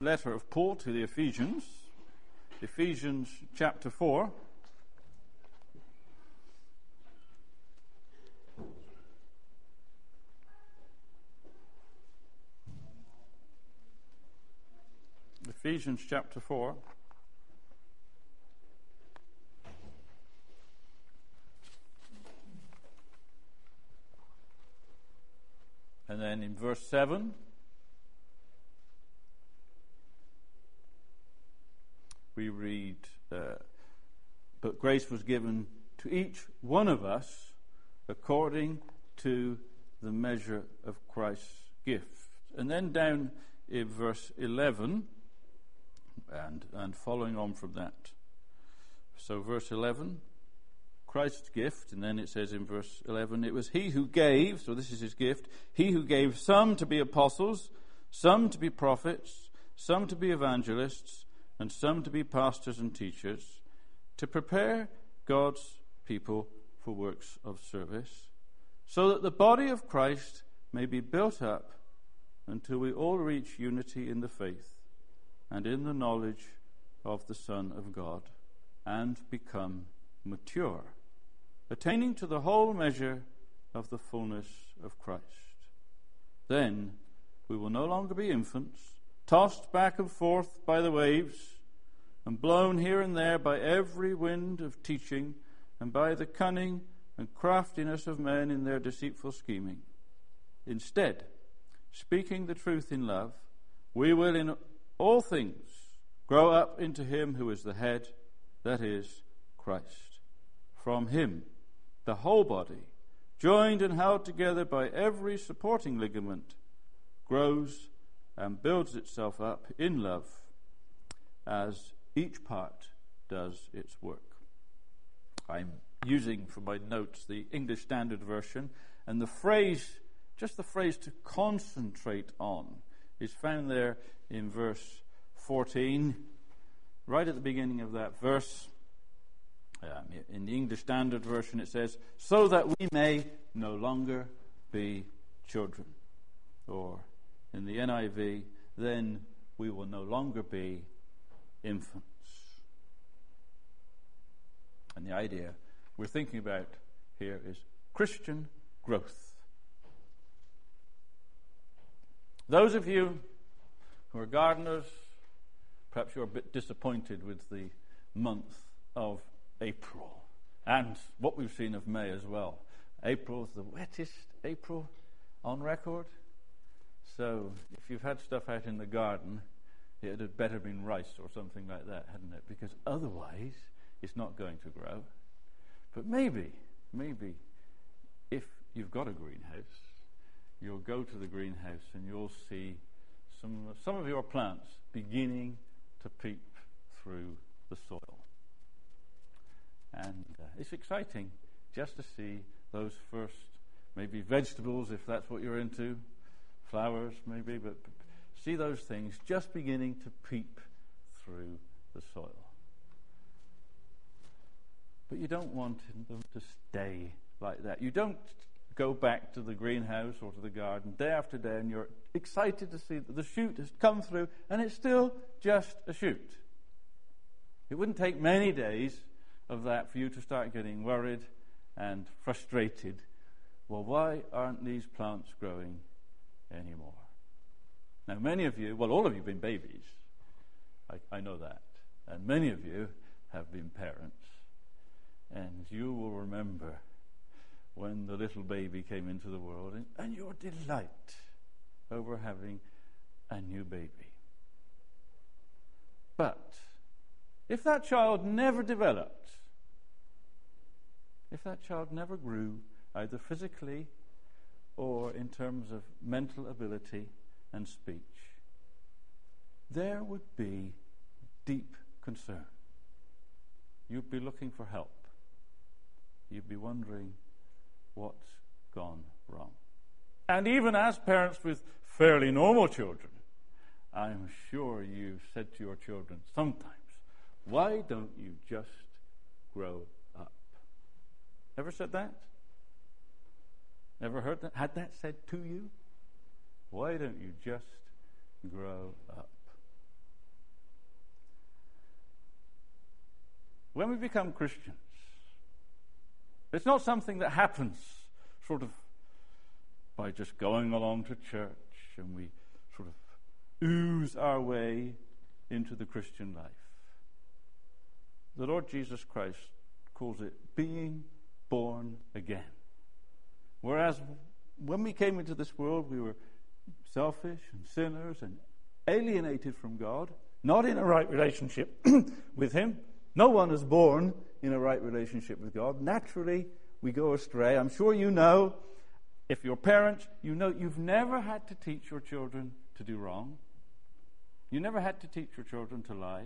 letter of Paul to the Ephesians, Ephesians chapter 4. Ephesians chapter 4. And then in verse 7, we read, but grace was given to each one of us according to the measure of Christ's gift. And then down in verse 11, and following on from that. So verse 11, Christ's gift, and then it says in verse 11, it was he who gave, so this is his gift, he who gave some to be apostles, some to be prophets, some to be evangelists, and some to be pastors and teachers, to prepare God's people for works of service, so that the body of Christ may be built up until we all reach unity in the faith and in the knowledge of the Son of God, and become mature, attaining to the whole measure of the fullness of Christ. Then we will no longer be infants, tossed back and forth by the waves, and blown here and there by every wind of teaching, and by the cunning and craftiness of men in their deceitful scheming. Instead, speaking the truth in love, we will in all things grow up into him who is the head, that is, Christ. From him, the whole body, joined and held together by every supporting ligament, grows and builds itself up in love as each part does its work. I'm using for my notes the English Standard Version, and the phrase, just the phrase to concentrate on, is found there in verse 14, right at the beginning of that verse. In the English Standard Version it says, so that we may no longer be children. Or in the NIV, then we will no longer be infants. And the idea we're thinking about here is Christian growth. Those of you who are gardeners, perhaps you're a bit disappointed with the month of April and what we've seen of May as well. April is the wettest April on record. So if you've had stuff out in the garden, it had better been rice or something like that, hadn't it? Because otherwise it's not going to grow. But maybe if you've got a greenhouse, you'll go to the greenhouse and you'll see some of your plants beginning to peep through the soil. And it's exciting just to see those first, maybe vegetables, if that's what you're into, flowers maybe, but see those things just beginning to peep through the soil. But you don't want them to stay like that. You don't go back to the greenhouse or to the garden day after day and you're excited to see that the shoot has come through and it's still just a shoot. It wouldn't take many days of that for you to start getting worried and frustrated. Well, why aren't these plants growing anymore? Now, many of you, well, all of you have been babies. I know that. And many of you have been parents. And you will remember when the little baby came into the world and your delight over having a new baby. But if that child never developed, if that child never grew, either physically or in terms of mental ability and speech, there would be deep concern. You'd be looking for help. You'd be wondering what's gone wrong. And even as parents with fairly normal children, I'm sure you've said to your children sometimes, why don't you just grow up? Ever said that? Ever heard that? Had that said to you? Why don't you just grow up? when we become Christians, it's not something that happens sort of by just going along to church and we sort of ooze our way into the Christian life. The Lord Jesus Christ calls it being born again. Whereas when we came into this world, we were selfish and sinners and alienated from God, not in a right relationship with Him. No one is born in a right relationship with God. Naturally, we go astray. I'm sure you know, if you're parents, you know you've never had to teach your children to do wrong. You never had to teach your children to lie.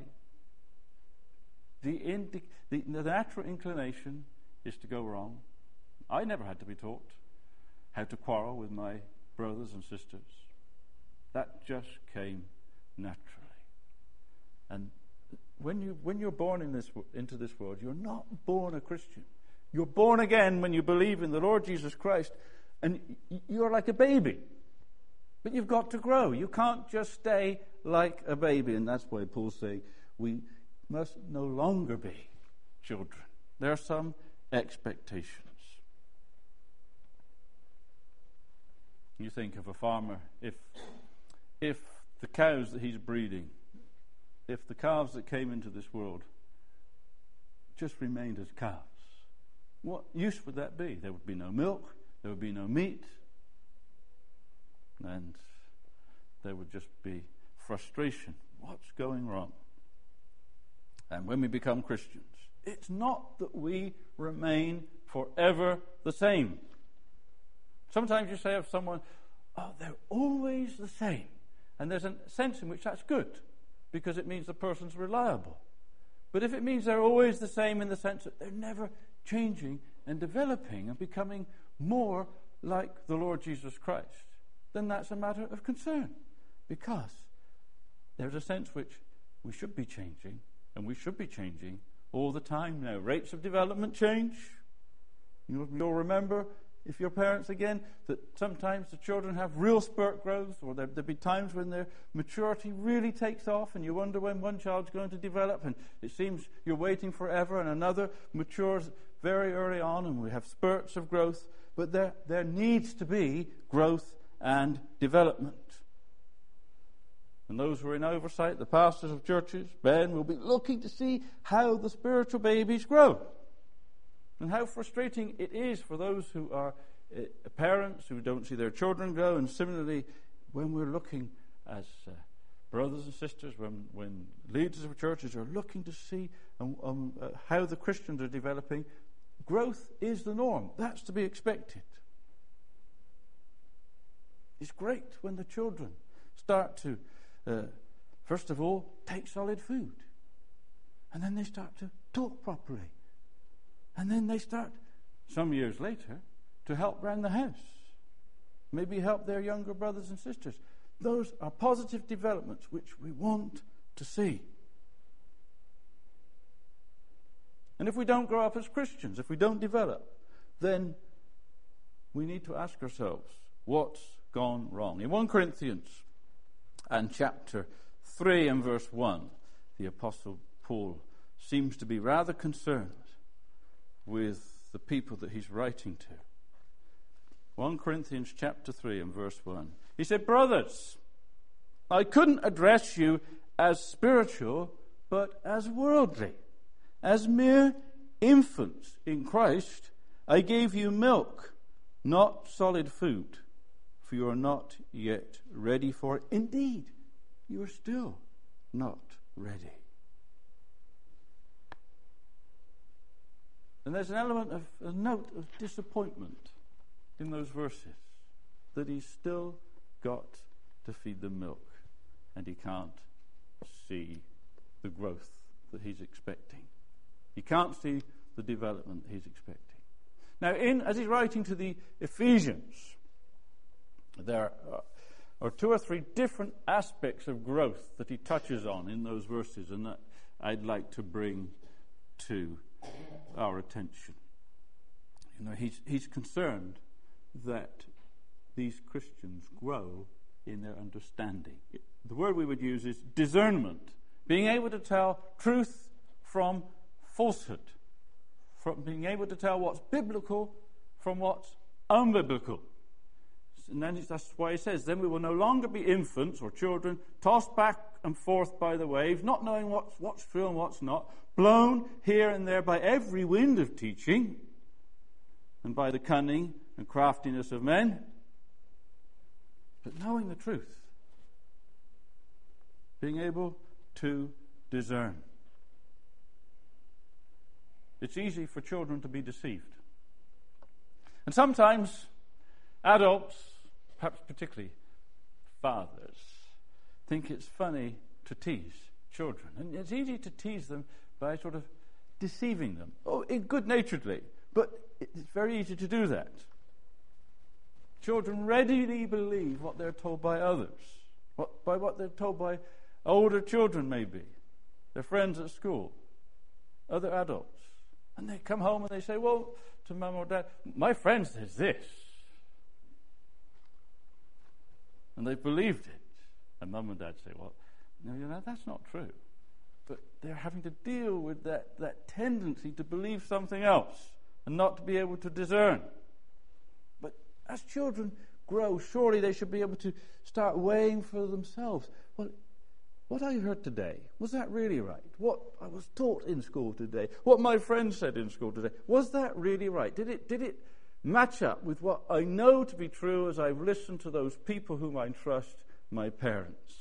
The natural inclination is to go wrong. I never had to be taught how to quarrel with my brothers and sisters. That just came naturally. And when you're born into this world, you're not born a Christian. You're born again when you believe in the Lord Jesus Christ, and you're like a baby. But you've got to grow. You can't just stay like a baby, and that's why Paul's saying we must no longer be children. There are some expectations. You think of a farmer, if the cows that he's breeding, if the calves that came into this world just remained as calves, what use would that be? There would be no milk, there would be no meat, and there would just be frustration. What's going wrong? And when we become Christians, it's not that we remain forever the same. Sometimes you say of someone, oh, they're always the same. And there's a sense in which that's good, because it means the person's reliable. But if it means they're always the same in the sense that they're never changing and developing and becoming more like the Lord Jesus Christ, then that's a matter of concern, because there's a sense which we should be changing, and we should be changing all the time now. Rates of development change. You'll remember, if you're parents again, that sometimes the children have real spurt growth, or there'll be times when their maturity really takes off, and you wonder when one child's going to develop, and it seems you're waiting forever, and another matures very early on, and we have spurts of growth. But there needs to be growth and development. And those who are in oversight, the pastors of churches, Ben, will be looking to see how the spiritual babies grow. And how frustrating it is for those who are parents who don't see their children grow. And similarly, when we're looking as brothers and sisters, when leaders of churches are looking to see how the Christians are developing, growth is the norm. That's to be expected. It's great when the children start to, first of all, take solid food. And then they start to talk properly. And then they start, some years later, to help around the house. Maybe help their younger brothers and sisters. Those are positive developments which we want to see. And if we don't grow up as Christians, if we don't develop, then we need to ask ourselves, what's gone wrong? In 1 Corinthians and chapter 3 and verse 1, the Apostle Paul seems to be rather concerned with the people that he's writing to. 1 Corinthians chapter 3 and verse 1. He said, brothers, I couldn't address you as spiritual, but as worldly. As mere infants in Christ, I gave you milk, not solid food, for you are not yet ready for it. Indeed, you are still not ready. And there's an element of a note of disappointment in those verses, that he's still got to feed them milk, and he can't see the growth that he's expecting. He can't see the development he's expecting. Now, as he's writing to the Ephesians, there are 2 or 3 different aspects of growth that he touches on in those verses, and that I'd like to bring to our attention. He's concerned that these Christians grow in their understanding. The word we would use is discernment, being able to tell truth from falsehood, from being able to tell what's biblical from what's unbiblical. And then that's why he says, then we will no longer be infants or children, tossed back and forth by the waves, not knowing what's true and what's not, blown here and there by every wind of teaching, and by the cunning and craftiness of men, but knowing the truth, being able to discern. It's easy for children to be deceived. And sometimes adults, perhaps particularly fathers, think it's funny to tease children. And it's easy to tease them by sort of deceiving them, good-naturedly. But it's very easy to do that. Children readily believe what they're told by others, by what they're told by older children maybe, their friends at school, other adults. And they come home and they say, well, to mum or dad, my friend says this. And they've believed it. And mum and dad say, well, no, that's not true. But they're having to deal with that tendency to believe something else and not to be able to discern. But as children grow, surely they should be able to start weighing for themselves. Well, what I heard today, was that really right? What I was taught in school today, what my friend said in school today, was that really right? Did it match up with what I know to be true as I've listened to those people whom I trust, my parents?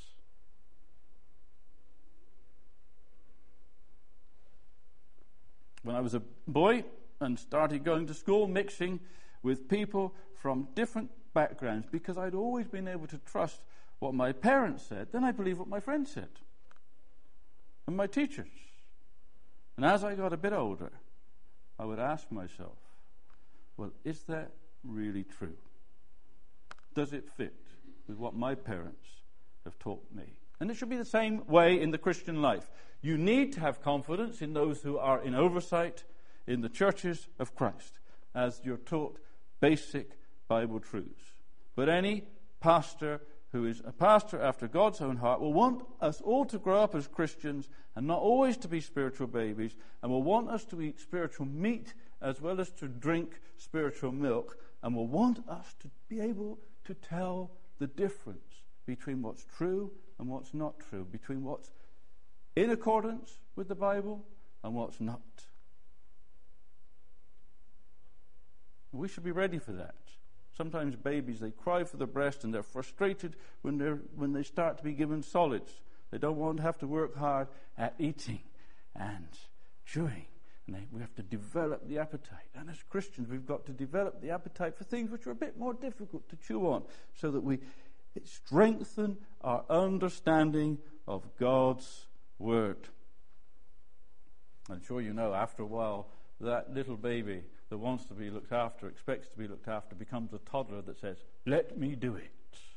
When I was a boy and started going to school, mixing with people from different backgrounds, because I'd always been able to trust what my parents said, then I believed what my friends said and my teachers. And as I got a bit older, I would ask myself, well, is that really true? Does it fit with what my parents have taught me? And it should be the same way in the Christian life. You need to have confidence in those who are in oversight in the churches of Christ as you're taught basic Bible truths. But any pastor who is a pastor after God's own heart will want us all to grow up as Christians and not always to be spiritual babies, and will want us to eat spiritual meat as well as to drink spiritual milk, and will want us to be able to tell the difference between what's true and what's not true, between what's in accordance with the Bible and what's not. We should be ready for that. Sometimes babies, they cry for the breast and they're frustrated when they start to be given solids. They don't want to have to work hard at eating and chewing. And we have to develop the appetite. And as Christians, we've got to develop the appetite for things which are a bit more difficult to chew on, so that it strengthen our understanding of God's Word. I'm sure you know, after a while, that little baby that wants to be looked after, expects to be looked after, becomes a toddler that says, let me do it.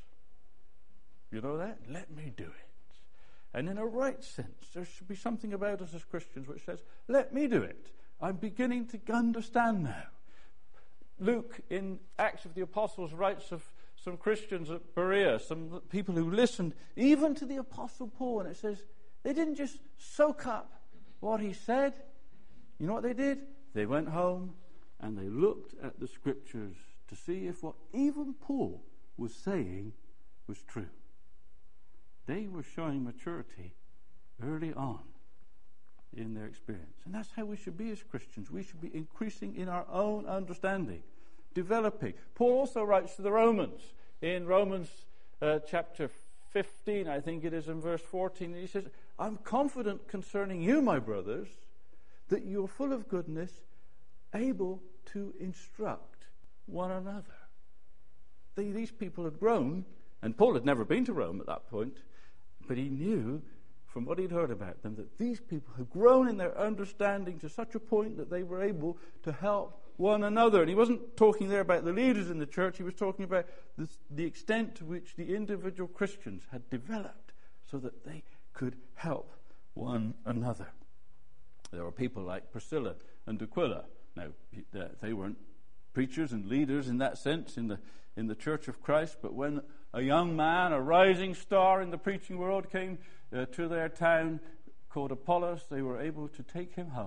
You know that? Let me do it. And in a right sense, there should be something about us as Christians which says, let me do it. I'm beginning to understand now. Luke, in Acts of the Apostles, writes of some Christians at Berea, some people who listened even to the Apostle Paul, and it says, they didn't just soak up what he said. You know what they did? They went home and they looked at the Scriptures to see if what even Paul was saying was true. They were showing maturity early on in their experience. And that's how we should be as Christians. We should be increasing in our own understanding, developing. Paul also writes to the Romans in Romans chapter 15, I think it is, in verse 14. He says, I'm confident concerning you, my brothers, that you're full of goodness, able to instruct one another. These people had grown, and Paul had never been to Rome at that point, but he knew from what he'd heard about them that these people had grown in their understanding to such a point that they were able to help one another. And he wasn't talking there about the leaders in the church, he was talking about the extent to which the individual Christians had developed so that they could help one another. There were people like Priscilla and Aquila. Now, they weren't preachers and leaders in that sense in the Church of Christ, but when a young man, a rising star in the preaching world, came to their town called Apollos, they were able to take him home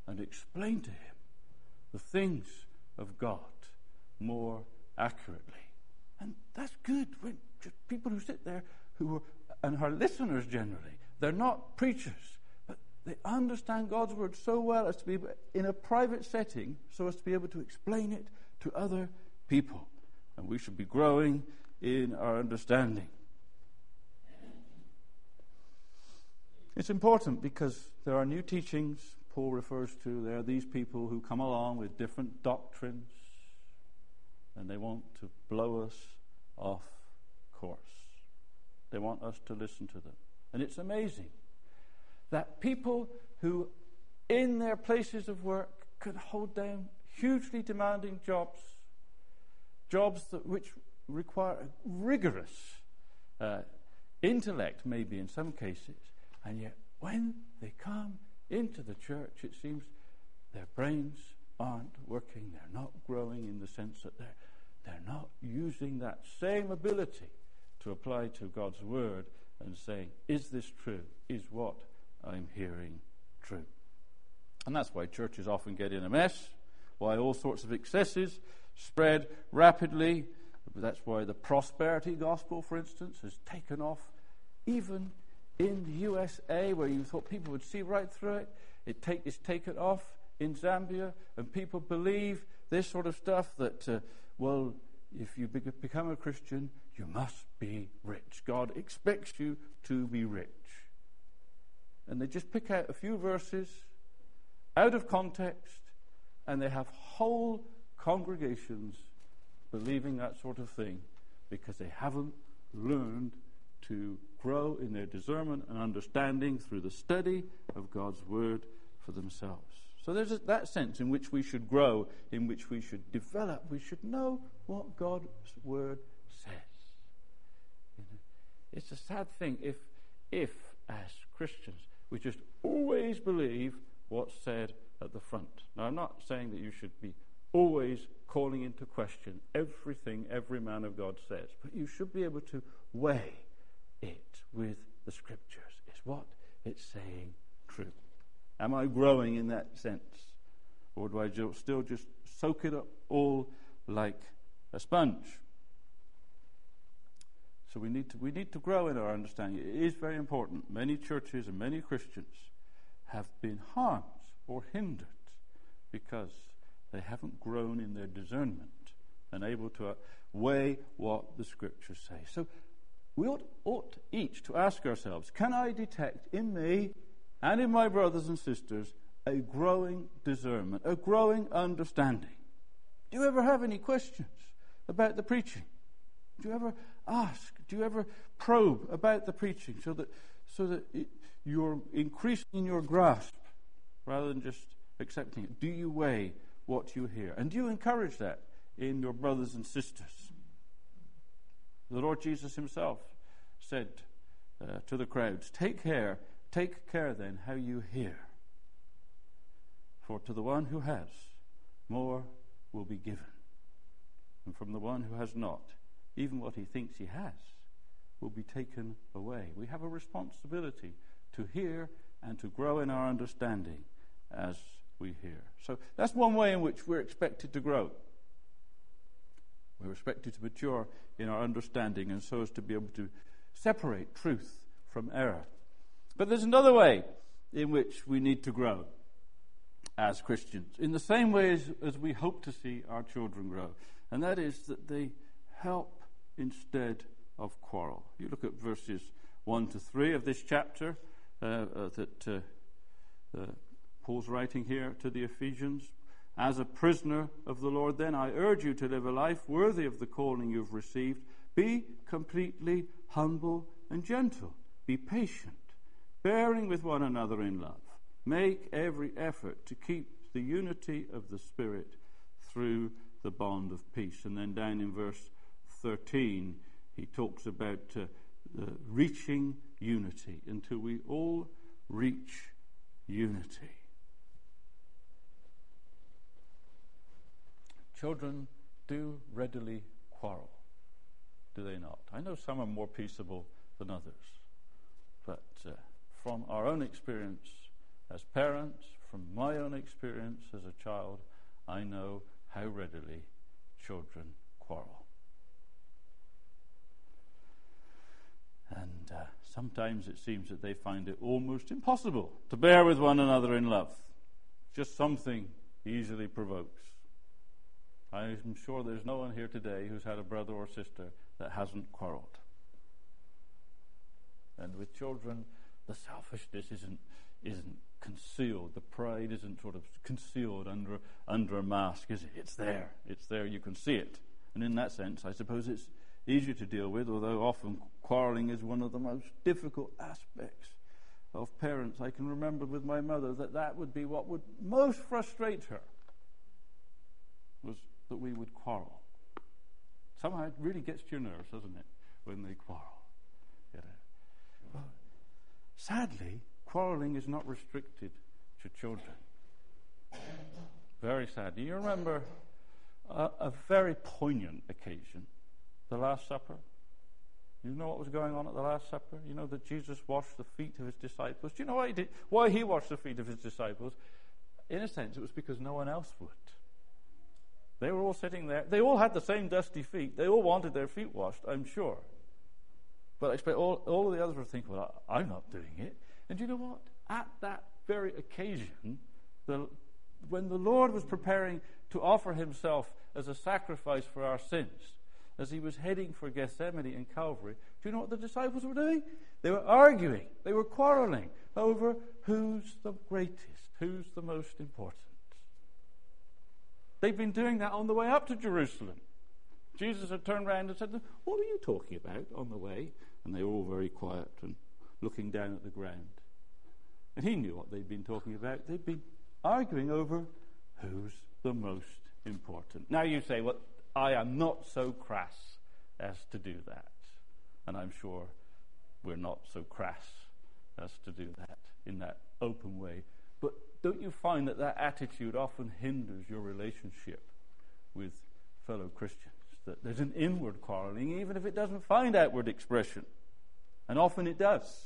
and explain to him the things of God more accurately. And that's good. When just people who sit there and are listeners generally, they're not preachers, but they understand God's word so well as to be in a private setting so as to be able to explain it to other people. And we should be growing in our understanding. It's important because there are new teachings Paul refers to. There are these people who come along with different doctrines and they want to blow us off course. They want us to listen to them. And it's amazing that people who in their places of work can hold down hugely demanding jobs which require rigorous intellect, maybe in some cases, and yet when they come into the church, it seems their brains aren't working. They're not growing in the sense that they're not using that same ability to apply to God's word and saying, is this true? Is what I'm hearing true? And that's why churches often get in a mess, why all sorts of excesses spread rapidly. That's why the prosperity gospel, for instance, has taken off even in the USA, where you thought people would see right through it. It's taken off in Zambia, and people believe this sort of stuff that, if you become a Christian, you must be rich. God expects you to be rich. And they just pick out a few verses out of context, and they have whole congregations believing that sort of thing because they haven't learned to grow in their discernment and understanding through the study of God's word for themselves. So there's that sense in which we should grow, in which we should develop. We should know what God's word says. It's a sad thing if as Christians, we just always believe what's said at the front. Now, I'm not saying that you should be always calling into question everything every man of God says, but you should be able to weigh it with the scriptures. Is what it's saying true? Am I growing in that sense? Or do I still just soak it up all like a sponge? So we need to grow in our understanding. It is very important. Many churches and many Christians have been harmed or hindered because they haven't grown in their discernment and able to weigh what the scriptures say. So we ought each to ask ourselves, can I detect in me and in my brothers and sisters a growing discernment, a growing understanding? Do you ever have any questions about the preaching? Do you ever ask? Do you ever probe about the preaching so that you're increasing in your grasp rather than just accepting it? Do you weigh what you hear? And do you encourage that in your brothers and sisters? The Lord Jesus himself said to the crowds, take care then how you hear. For to the one who has, more will be given. And from the one who has not, even what he thinks he has will be taken away. We have a responsibility to hear and to grow in our understanding as we hear. So that's one way in which we're expected to grow. We're expected to mature in our understanding and so as to be able to separate truth from error. But there's another way in which we need to grow as Christians, in the same way as we hope to see our children grow, and that is that they help instead of quarrel. You look at verses 1 to 3 of this chapter that Paul's writing here to the Ephesians. As a prisoner of the Lord, then, I urge you to live a life worthy of the calling you've received. Be completely humble and gentle. Be patient, bearing with one another in love. Make every effort to keep the unity of the Spirit through the bond of peace. And then down in verse 13, he talks about reaching unity, until we all reach unity. Children do readily quarrel, do they not? I know some are more peaceable than others, but from our own experience as parents, from my own experience as a child, I know how readily children quarrel. And sometimes it seems that they find it almost impossible to bear with one another in love. Just something easily provokes. I'm sure there's no one here today who's had a brother or sister that hasn't quarreled. And with children, the selfishness isn't concealed. The pride isn't sort of concealed under a mask, is it? It's there. It's there. You can see it. And in that sense, I suppose it's easier to deal with, although often quarreling is one of the most difficult aspects of parents. I can remember with my mother that would be what would most frustrate her, was that we would quarrel. Somehow it really gets to your nerves, doesn't it, when they quarrel? Well, sadly, quarreling is not restricted to children. Very sad. Do you remember a very poignant occasion, the Last Supper? You know what was going on at the Last Supper? You know that Jesus washed the feet of his disciples. Do you know why he did? Why he washed the feet of his disciples? In a sense, it was because no one else would. They were all sitting there. They all had the same dusty feet. They all wanted their feet washed, I'm sure. But I expect all of the others were thinking, well, I'm not doing it. And you know what? At that very occasion, when the Lord was preparing to offer himself as a sacrifice for our sins, as he was heading for Gethsemane and Calvary, do you know what the disciples were doing? They were arguing. They were quarreling over who's the greatest, who's the most important. They'd been doing that on the way up to Jerusalem. Jesus had turned around and said, what are you talking about on the way? And they were all very quiet and looking down at the ground. And he knew what they'd been talking about. They'd been arguing over who's the most important. Now you say, well, I am not so crass as to do that. And I'm sure we're not so crass as to do that in that open way. But don't you find that attitude often hinders your relationship with fellow Christians? That there's an inward quarreling, even if it doesn't find outward expression. And often it does.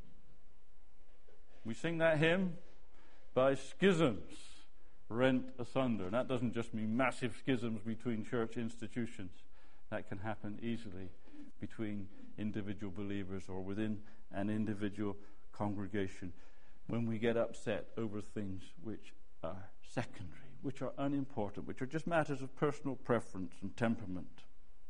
We sing that hymn, by schisms rent asunder. And that doesn't just mean massive schisms between church institutions. That can happen easily between individual believers or within an individual congregation when we get upset over things which are secondary, which are unimportant, which are just matters of personal preference and temperament.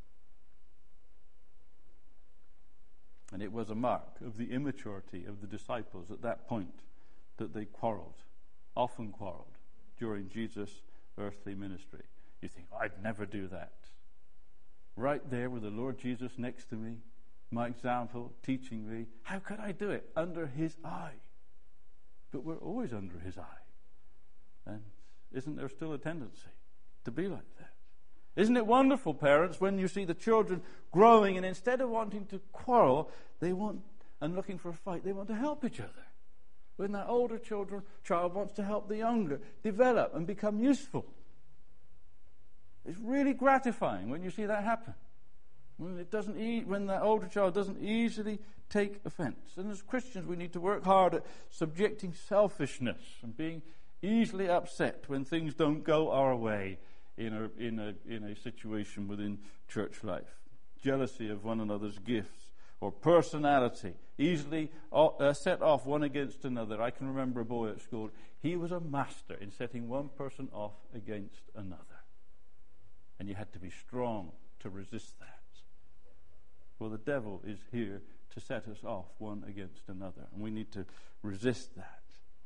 And it was a mark of the immaturity of the disciples at that point that they often quarreled during Jesus' earthly ministry. You think, I'd never do that. Right there with the Lord Jesus next to me, my example, teaching me, how could I do it? Under his eye. But we're always under his eye. And isn't there still a tendency to be like that? Isn't it wonderful, parents, when you see the children growing and instead of wanting to quarrel, and looking for a fight, they want to help each other. When that older child wants to help the younger develop and become useful. It's really gratifying when you see that happen. When that older child doesn't easily take offense. And as Christians, we need to work hard at subjecting selfishness and being easily upset when things don't go our way in a situation within church life. Jealousy of one another's gifts or personality, easily set off one against another. I can remember a boy at school. He was a master in setting one person off against another. And you had to be strong to resist that. Well, the devil is here to set us off one against another, and we need to resist that.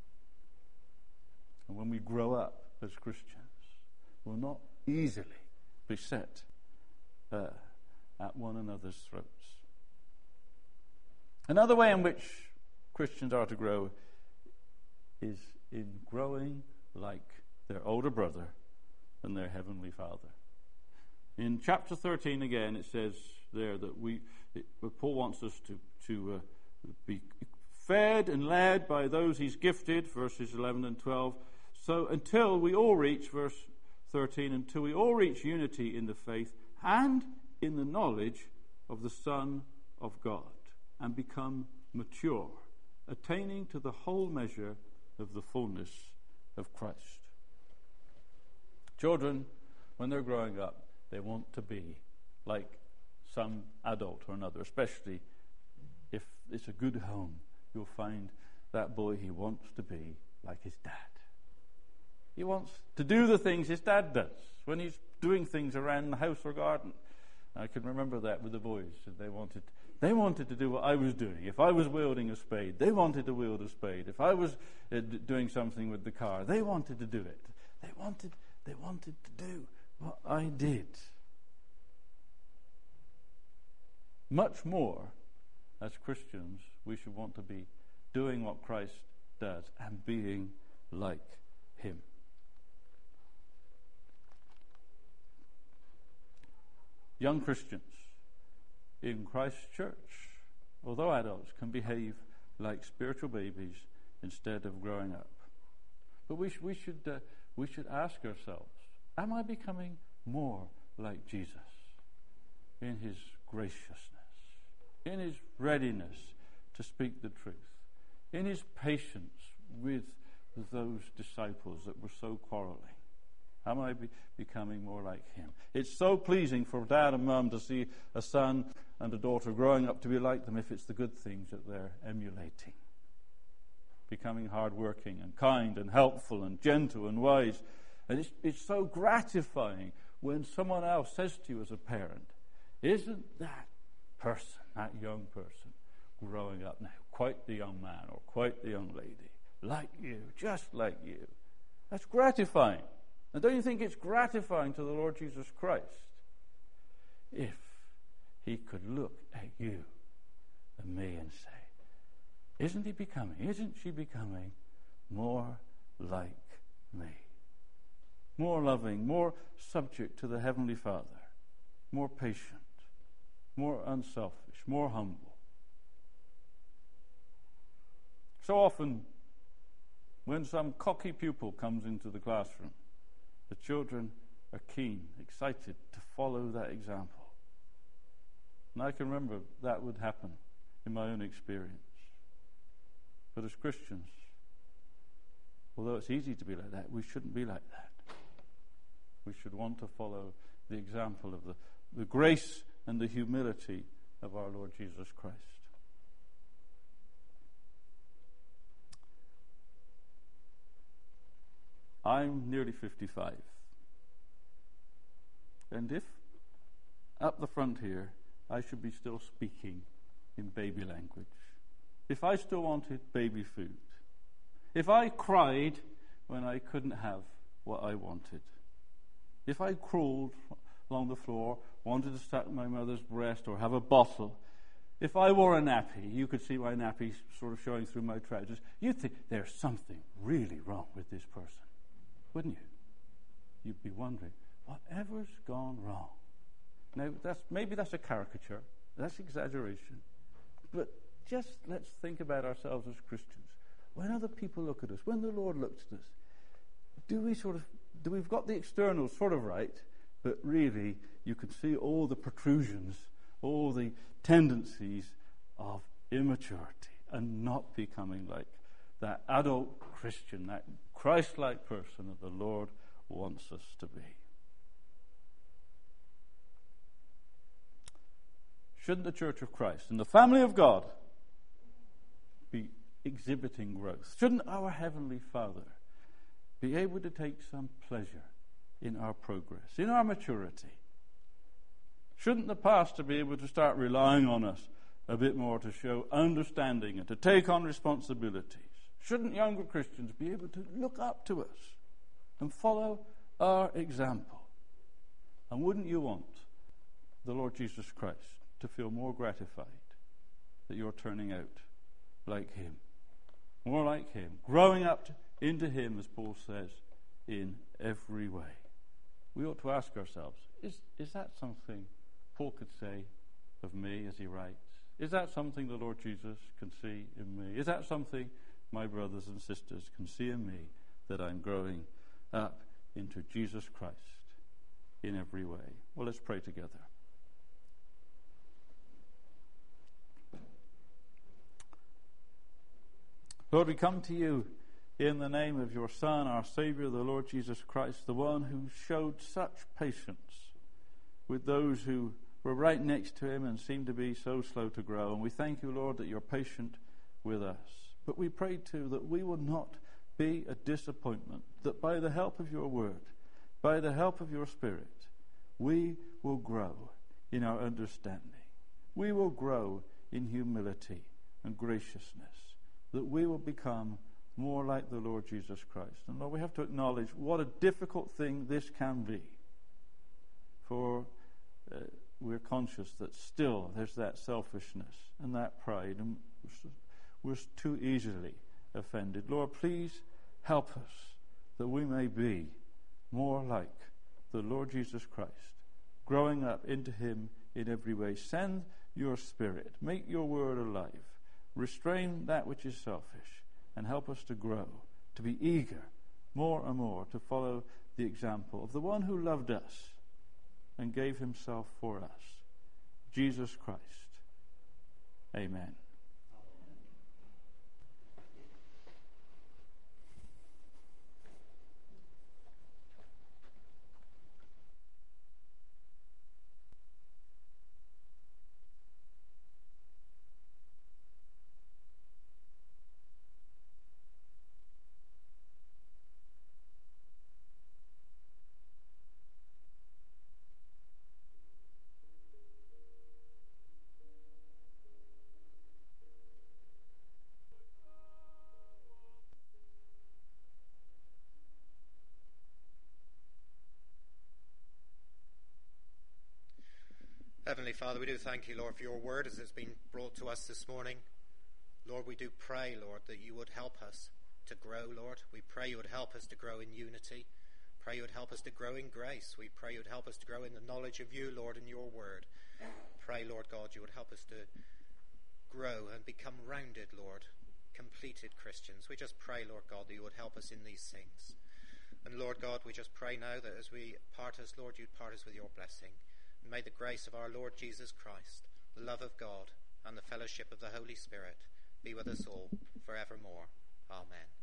And when we grow up as Christians, we'll not easily be set at one another's throats. Another way in which Christians are to grow is in growing like their older brother and their heavenly Father. In chapter 13 again, it says there that Paul wants us to be fed and led by those he's gifted, verses 11 and 12. So until we all reach, verse 13, until we all reach unity in the faith and in the knowledge of the Son of God and become mature, attaining to the whole measure of the fullness of Christ. Children, when they're growing up, they want to be like some adult or another, especially if it's a good home. You'll find that boy, he wants to be like his dad. He wants to do the things his dad does when he's doing things around the house or garden. I can remember that with the boys. They wanted to do what I was doing. If I was wielding a spade, they wanted to wield a spade. If I was doing something with the car, they wanted to do it. They wanted to do what I did. Much more, as Christians, we should want to be doing what Christ does and being like him. Young Christians in Christ's church, although adults, can behave like spiritual babies instead of growing up. But we should ask ourselves, am I becoming more like Jesus in his graciousness, in his readiness to speak the truth, in his patience with those disciples that were so quarreling? Am I becoming more like him? It's so pleasing for dad and mum to see a son and a daughter growing up to be like them if it's the good things that they're emulating. Becoming hardworking and kind and helpful and gentle and wise. And it's so gratifying when someone else says to you as a parent, isn't that person, that young person, growing up now, quite the young man or quite the young lady, like you, just like you. That's gratifying. And don't you think it's gratifying to the Lord Jesus Christ if he could look at you and me and say, isn't she becoming more like me? More loving, more subject to the Heavenly Father, more patient, more unselfish, more humble. So often, when some cocky pupil comes into the classroom, the children are keen, excited to follow that example. And I can remember that would happen in my own experience. But as Christians, although it's easy to be like that, we shouldn't be like that. We should want to follow the example of the grace and the humility of our Lord Jesus Christ. I'm nearly 55. And if, up the front here, I should be still speaking in baby language, if I still wanted baby food, if I cried when I couldn't have what I wanted, if I crawled along the floor, wanted to suck my mother's breast or have a bottle, if I wore a nappy, you could see my nappy sort of showing through my trousers, you'd think there's something really wrong with this person. Wouldn't you? You'd be wondering, whatever's gone wrong? Now, maybe that's a caricature, that's exaggeration, but just let's think about ourselves as Christians. When other people look at us, when the Lord looks at us, do we've got the externals sort of right, but really you can see all the protrusions, all the tendencies of immaturity and not becoming like that adult Christian, that Christ-like person that the Lord wants us to be. Shouldn't the Church of Christ and the family of God be exhibiting growth? Shouldn't our Heavenly Father be able to take some pleasure in our progress, in our maturity? Shouldn't the pastor be able to start relying on us a bit more to show understanding and to take on responsibilities? Shouldn't younger Christians be able to look up to us and follow our example? And wouldn't you want the Lord Jesus Christ to feel more gratified that you're turning out like him, more like him, growing up into him, as Paul says, in every way? We ought to ask ourselves, is that something Paul could say of me as he writes? Is that something the Lord Jesus can see in me? Is that something my brothers and sisters can see in me, that I'm growing up into Jesus Christ in every way? Well, let's pray together. Lord, we come to you in the name of your Son, our Saviour, the Lord Jesus Christ, the one who showed such patience with those who were right next to him and seemed to be so slow to grow. And we thank you, Lord, that you're patient with us. But we pray too that we will not be a disappointment, that by the help of your word, by the help of your Spirit, we will grow in our understanding. We will grow in humility and graciousness, that we will become more like the Lord Jesus Christ. And Lord, we have to acknowledge what a difficult thing this can be. For we're conscious that still there's that selfishness and that pride, and we're too easily offended. Lord, please help us that we may be more like the Lord Jesus Christ, growing up into him in every way. Send your Spirit. Make your word alive. Restrain that which is selfish, and help us to grow, to be eager more and more to follow the example of the one who loved us and gave himself for us, Jesus Christ. Amen. Heavenly Father, we do thank you, Lord, for your word as it's been brought to us this morning. Lord, we do pray, Lord, that you would help us to grow, Lord. We pray you would help us to grow in unity. Pray you would help us to grow in grace. We pray you would help us to grow in the knowledge of you, Lord, and your word. Pray, Lord God, you would help us to grow and become rounded, Lord, completed Christians. We just pray, Lord God, that you would help us in these things. And Lord God, we just pray now that as we part us, Lord, you'd part us with your blessing. And may the grace of our Lord Jesus Christ, the love of God, and the fellowship of the Holy Spirit be with us all forevermore. Amen.